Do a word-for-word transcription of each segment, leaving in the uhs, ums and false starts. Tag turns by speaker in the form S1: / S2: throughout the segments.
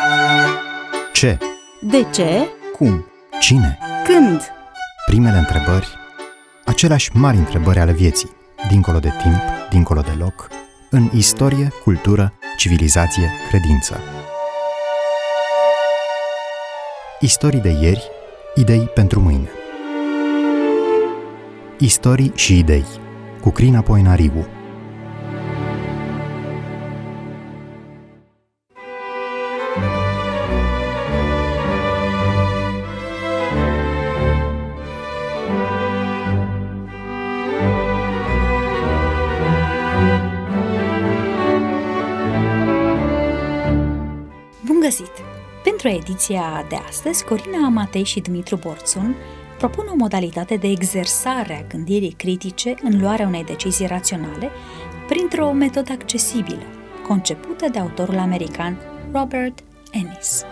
S1: Ce?
S2: De ce?
S1: Cum? Cine?
S2: Când?
S1: Primele întrebări, aceleași mari întrebări ale vieții, dincolo de timp, dincolo de loc, în istorie, cultură, civilizație, credință. Istorii de ieri, idei pentru mâine. Istorii și idei, cu Crina Poenariu.
S2: Bun găsit! Pentru ediția de astăzi, Corina Matei și Dumitru Borțun propun o modalitate de exersare a gândirii critice în luarea unei decizii raționale printr-o metodă accesibilă, concepută de autorul american Robert Ennis.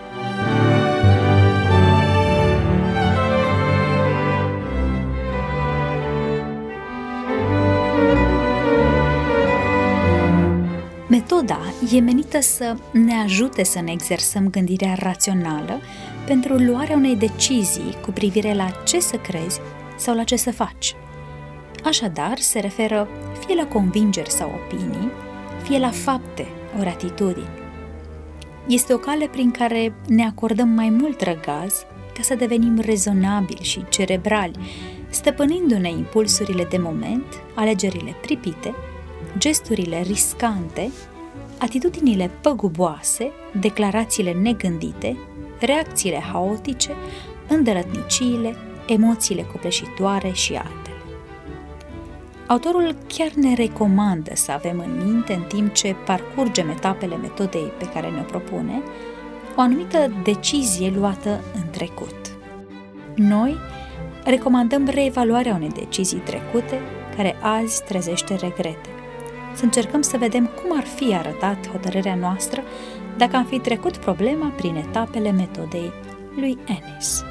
S2: Metoda e menită să ne ajute să ne exersăm gândirea rațională pentru luarea unei decizii cu privire la ce să crezi sau la ce să faci. Așadar, se referă fie la convingeri sau opinii, fie la fapte ori atitudini. Este o cale prin care ne acordăm mai mult răgaz ca să devenim rezonabili și cerebrali, stăpânindu-ne impulsurile de moment, alegerile pripite, gesturile riscante, atitudinile păguboase, declarațiile negândite, reacțiile haotice, îndărătniciile, emoțiile copleșitoare și altele. Autorul chiar ne recomandă să avem în minte, în timp ce parcurgem etapele metodei pe care ne-o propune, o anumită decizie luată în trecut. Noi recomandăm reevaluarea unei decizii trecute care azi trezește regrete. Să încercăm să vedem cum ar fi arătat hotărârea noastră dacă am fi trecut problema prin etapele metodei lui Ennis.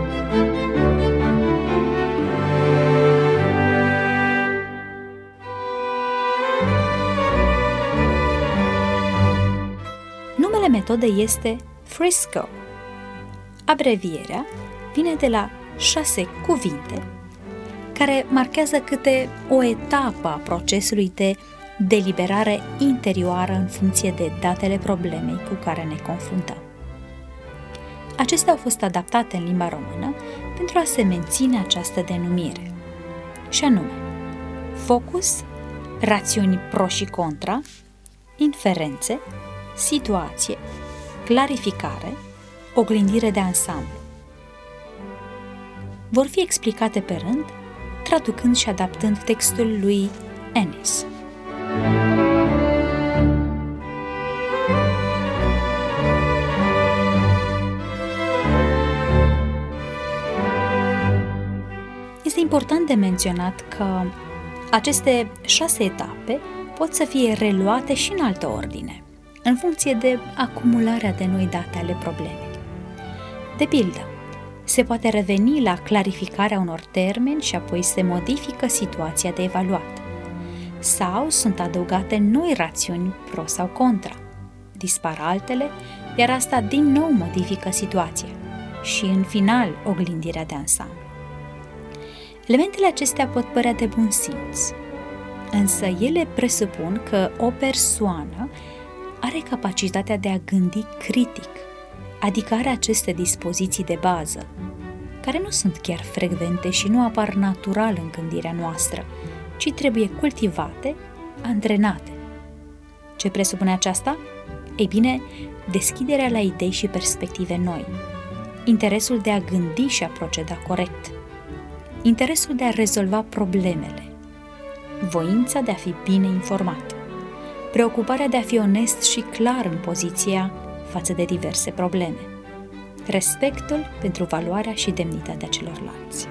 S2: Numele metodei este Frisco. Abrevierea vine de la șase cuvinte care marchează câte o etapă a procesului de deliberare interioară în funcție de datele problemei cu care ne confruntăm. Acestea au fost adaptate în limba română pentru a se menține această denumire, și anume focus, rațiuni pro și contra, inferențe, situație, clarificare, oglindire de ansamblu. Vor fi explicate pe rând, traducând și adaptând textul lui Ennis. Este important de menționat că aceste șase etape pot să fie reluate și în altă ordine, în funcție de acumularea de noi date ale problemei. De pildă, se poate reveni la clarificarea unor termeni și apoi se modifică situația de evaluat. Sau sunt adăugate noi rațiuni pro sau contra. Dispar altele, iar asta din nou modifică situația și, în final, oglindirea de ansamblu. Elementele acestea pot părea de bun simț, însă ele presupun că o persoană are capacitatea de a gândi critic, adică are aceste dispoziții de bază, care nu sunt chiar frecvente și nu apar natural în gândirea noastră, ci trebuie cultivate, antrenate. Ce presupune aceasta? Ei bine, deschiderea la idei și perspective noi, interesul de a gândi și a proceda corect, interesul de a rezolva problemele, voința de a fi bine informat, preocuparea de a fi onest și clar în poziția față de diverse probleme, respectul pentru valoarea și demnitatea celorlalți.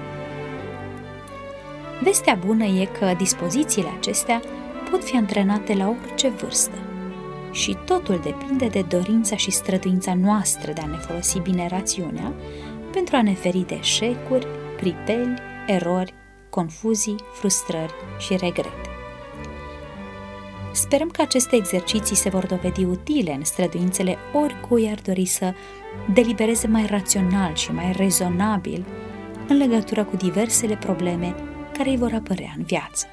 S2: Vestea bună e că dispozițiile acestea pot fi antrenate la orice vârstă și totul depinde de dorința și străduința noastră de a ne folosi bine rațiunea pentru a ne feri de eșecuri, pripeli, erori, confuzii, frustrări și regrete. Sperăm că aceste exerciții se vor dovedi utile în străduințele oricui ar dori să delibereze mai rațional și mai rezonabil în legătură cu diversele probleme care îi vor apărea în viață.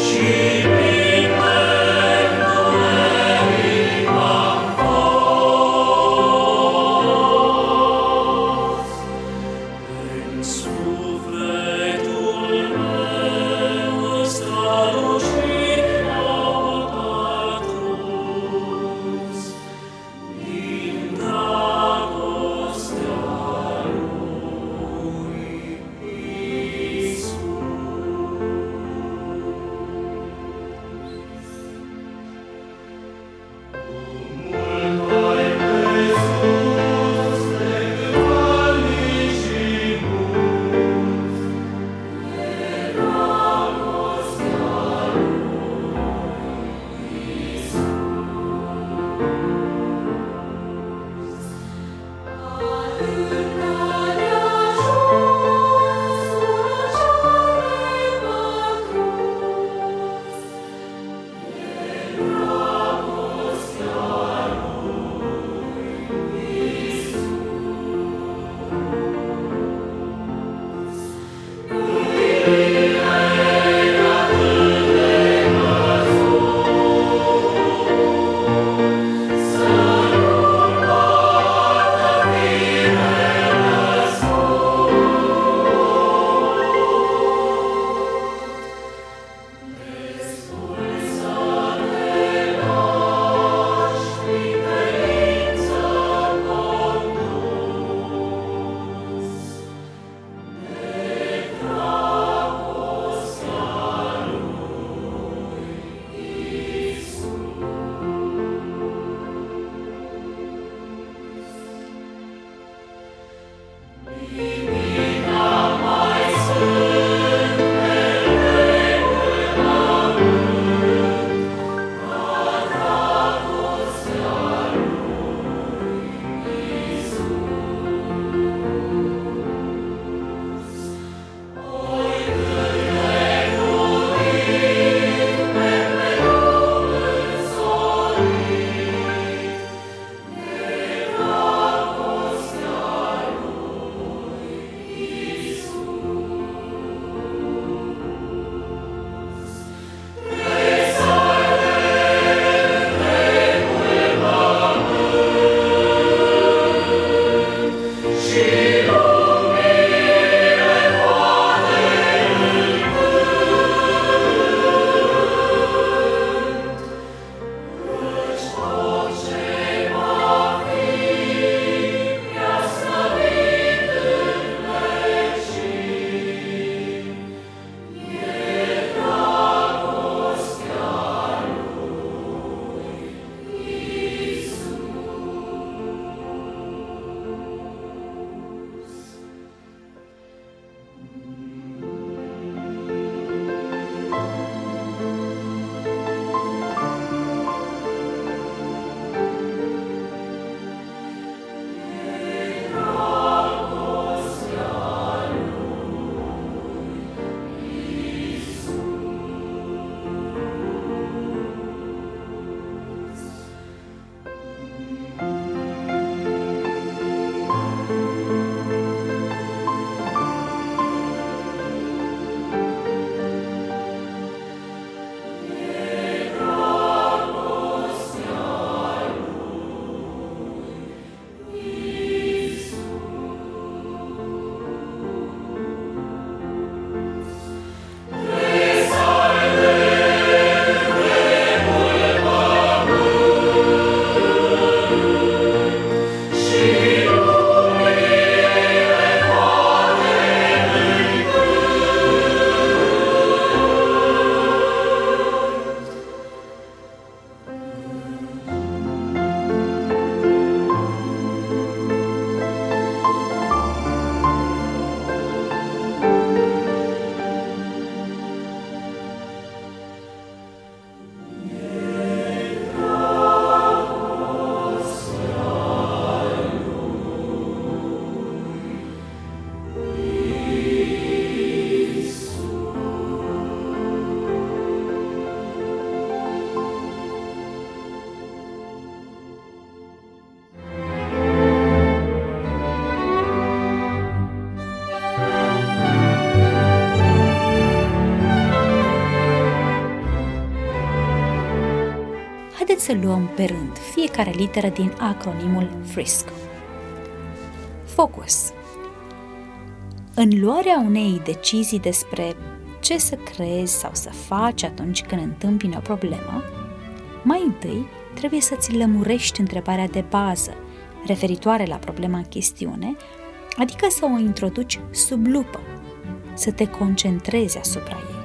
S3: She
S2: Haideți să luăm pe rând fiecare literă din acronimul FRISC. Focus. În luarea unei decizii despre ce să crezi sau să faci atunci când întâmpini o problemă, mai întâi trebuie să-ți lămurești întrebarea de bază referitoare la problema în chestiune, adică să o introduci sub lupă, să te concentrezi asupra ei.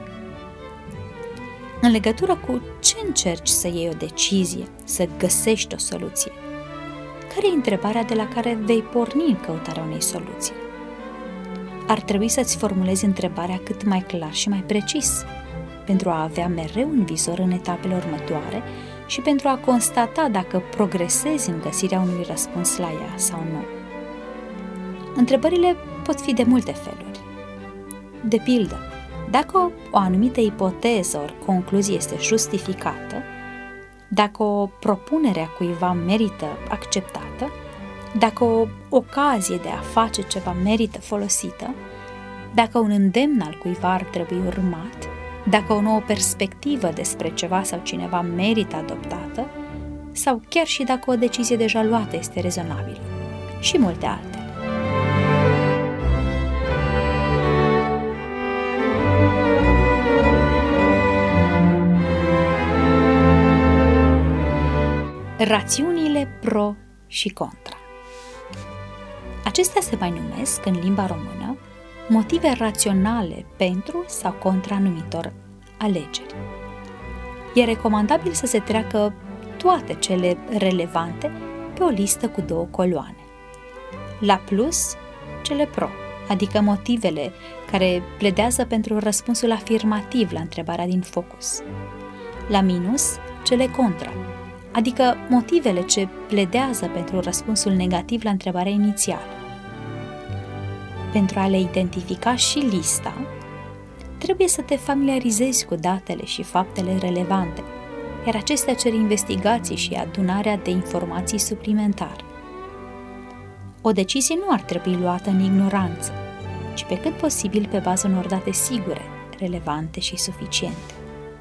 S2: În legătură cu ce încerci să iei o decizie, să găsești o soluție? Care e întrebarea de la care vei porni în căutarea unei soluții? Ar trebui să-ți formulezi întrebarea cât mai clar și mai precis, pentru a avea mereu un vizor în etapele următoare și pentru a constata dacă progresezi în găsirea unui răspuns la ea sau nu. Întrebările pot fi de multe feluri. De pildă, dacă o anumită ipoteză ori concluzie este justificată, dacă o propunere a cuiva merită acceptată, dacă o ocazie de a face ceva merită folosită, dacă un îndemn al cuiva ar trebui urmat, dacă o nouă perspectivă despre ceva sau cineva merită adoptată, sau chiar și dacă o decizie deja luată este rezonabilă, și multe altele. Rațiunile pro și contra. Acestea se mai numesc, în limba română, motive raționale pentru sau contra anumitor alegeri. E recomandabil să se treacă toate cele relevante pe o listă cu două coloane. La plus, cele pro, adică motivele care pledează pentru răspunsul afirmativ la întrebarea din focus. La minus, cele contra, adică motivele ce pledează pentru răspunsul negativ la întrebarea inițială. Pentru a le identifica și lista, trebuie să te familiarizezi cu datele și faptele relevante, iar acestea cer investigații și adunarea de informații suplimentare. O decizie nu ar trebui luată în ignoranță, ci pe cât posibil pe bază unor date sigure, relevante și suficiente.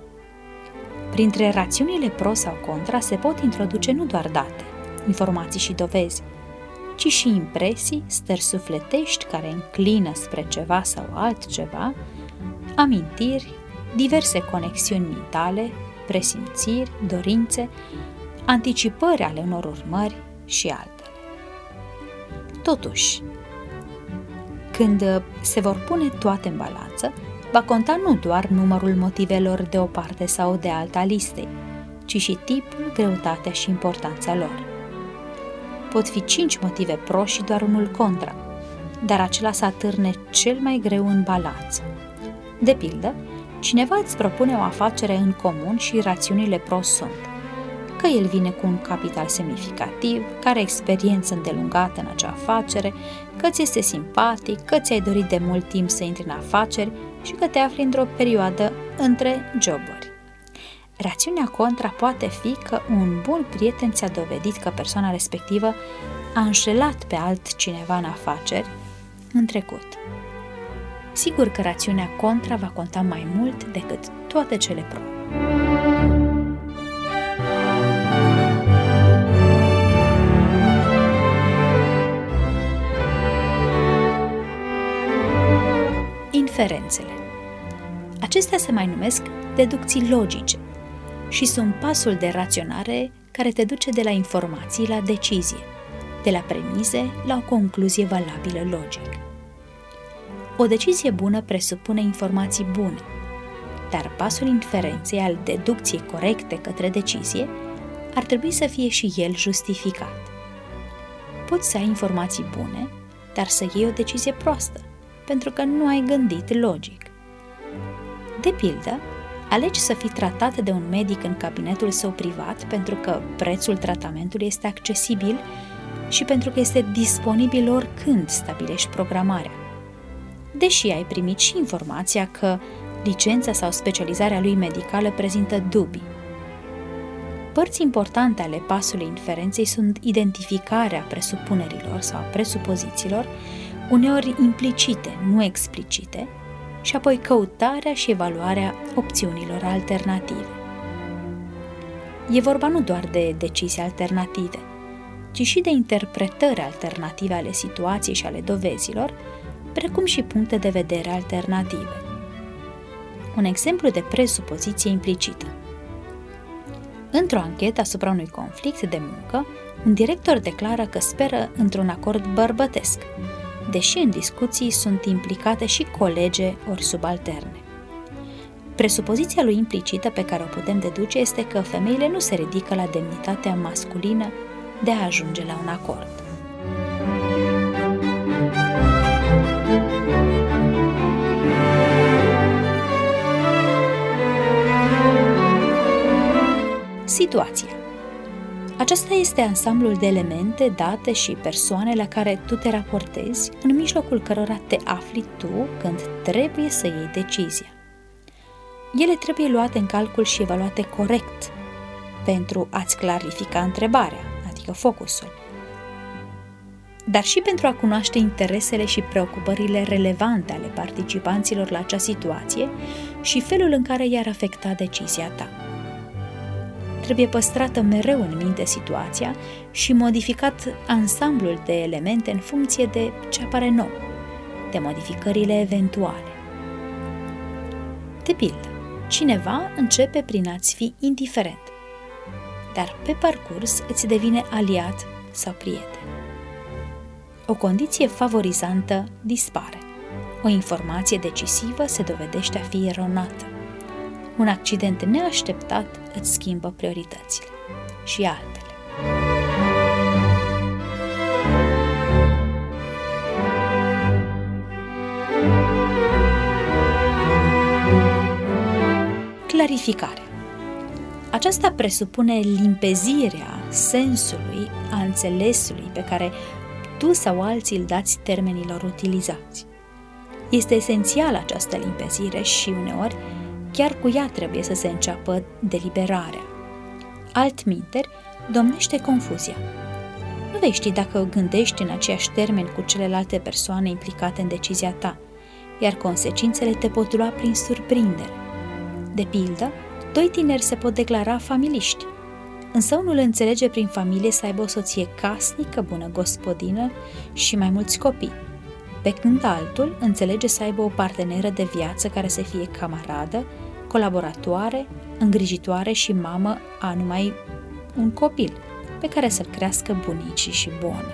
S2: Printre rațiunile pro sau contra se pot introduce nu doar date, informații și dovezi, ci și impresii, stări sufletești care înclină spre ceva sau altceva, amintiri, diverse conexiuni mentale, presimțiri, dorințe, anticipări ale unor urmări și altele. Totuși, când se vor pune toate în balanță, va conta nu doar numărul motivelor de o parte sau de alta a listei, ci și tipul, greutatea și importanța lor. Pot fi cinci motive pro și doar unul contra, dar acela să atârne cel mai greu în balanță. De pildă, cineva îți propune o afacere în comun și rațiunile pro sunt că el vine cu un capital semnificativ, că are experiență îndelungată în acea afacere, că ți este simpatic, că ți-ai dorit de mult timp să intri în afaceri și că te afli într-o perioadă între joburi. Rațiunea contra poate fi că un bun prieten ți-a dovedit că persoana respectivă a înșelat pe altcineva în afaceri în trecut. Sigur că rațiunea contra va conta mai mult decât toate cele pro. Inferențele. Acestea se mai numesc deducții logice și sunt pasul de raționare care te duce de la informații la decizie, de la premize la o concluzie valabilă logic. O decizie bună presupune informații bune, dar pasul inferenței al deducției corecte către decizie ar trebui să fie și el justificat. Poți să ai informații bune, dar să iei o decizie proastă, pentru că nu ai gândit logic. De pildă, alegi să fii tratat de un medic în cabinetul său privat pentru că prețul tratamentului este accesibil și pentru că este disponibil oricând stabilești programarea, deși ai primit și informația că licența sau specializarea lui medicală prezintă dubii. Părți importante ale pasului inferenței sunt identificarea presupunerilor sau presupozițiilor, uneori implicite, nu explicite, și apoi căutarea și evaluarea opțiunilor alternative. E vorba nu doar de decizii alternative, ci și de interpretări alternative ale situației și ale dovezilor, precum și puncte de vedere alternative. Un exemplu de presupoziție implicită. Într-o anchetă asupra unui conflict de muncă, un director declară că speră într-un acord bărbătesc, deși în discuții sunt implicate și colege ori subalterne. Presupoziția lui implicită pe care o putem deduce este că femeile nu se ridică la demnitatea masculină de a ajunge la un acord. Situația. Aceasta este ansamblul de elemente, date și persoane la care tu te raportezi, în mijlocul cărora te afli tu când trebuie să iei decizia. Ele trebuie luate în calcul și evaluate corect pentru a-ți clarifica întrebarea, adică focusul, dar și pentru a cunoaște interesele și preocupările relevante ale participanților la acea situație și felul în care i-ar afecta decizia ta. Trebuie păstrată mereu în minte situația și modificat ansamblul de elemente în funcție de ce apare nou, de modificările eventuale. De pildă, cineva începe prin a-ți fi indiferent, dar pe parcurs îți devine aliat sau prieten. O condiție favorizantă dispare. O informație decisivă se dovedește a fi eronată. Un accident neașteptat îți schimbă prioritățile și altele. Clarificare. Aceasta presupune limpezirea sensului a înțelesului pe care tu sau alții îl dați termenilor utilizați. Este esențială această limpezire și uneori chiar cu ea trebuie să se înceapă deliberarea. Altminteri, domnește confuzia. Nu vei ști dacă gândești în aceiași termeni cu celelalte persoane implicate în decizia ta, iar consecințele te pot lua prin surprindere. De pildă, doi tineri se pot declara familiști, însă unul înțelege prin familie să aibă o soție casnică, bună gospodină și mai mulți copii, pe când altul înțelege să aibă o parteneră de viață care să fie camaradă, colaboratoare, îngrijitoare și mamă a numai un copil, pe care să-l crească bunicii și bună.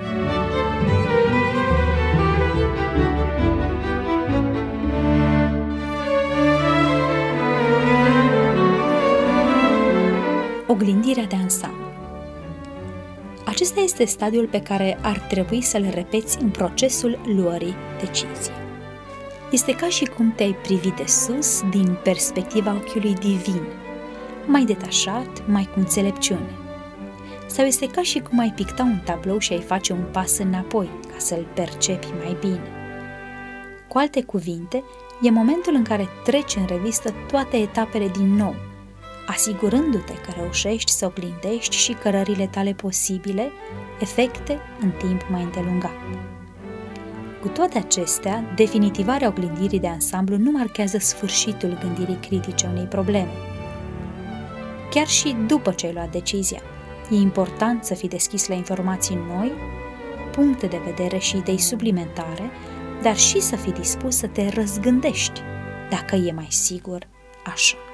S2: Oglindirea de ansamblu. Acesta este stadiul pe care ar trebui să-l repeți în procesul luării deciziei. Este ca și cum te-ai privi de sus din perspectiva ochiului divin, mai detașat, mai cu înțelepciune. Sau este ca și cum ai picta un tablou și ai face un pas înapoi ca să-l percepi mai bine. Cu alte cuvinte, e momentul în care treci în revistă toate etapele din nou, asigurându-te că reușești să oglindești și cărările tale posibile, efecte în timp mai îndelungat. Cu toate acestea, definitivarea oglindirii de ansamblu nu marchează sfârșitul gândirii critice unei probleme. Chiar și după ce ai luat decizia, e important să fii deschis la informații noi, puncte de vedere și idei suplimentare, dar și să fii dispus să te răzgândești, dacă e mai sigur așa.